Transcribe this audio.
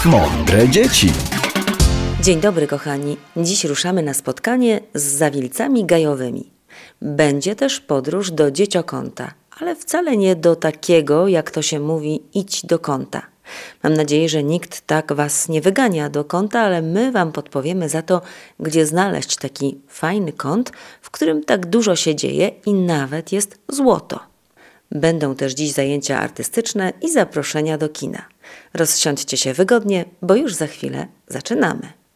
Mądre dzieci. Dzień dobry, kochani. Dziś ruszamy na spotkanie z zawilcami gajowymi. Będzie też podróż do dzieciokąta, ale wcale nie do takiego, jak to się mówi, idź do kąta. Mam nadzieję, że nikt tak was nie wygania do kąta, ale my wam podpowiemy za to, gdzie znaleźć taki fajny kąt, w którym tak dużo się dzieje i nawet jest złoto. Będą też dziś zajęcia artystyczne i zaproszenia do kina. Rozsiądźcie się wygodnie, bo już za chwilę zaczynamy.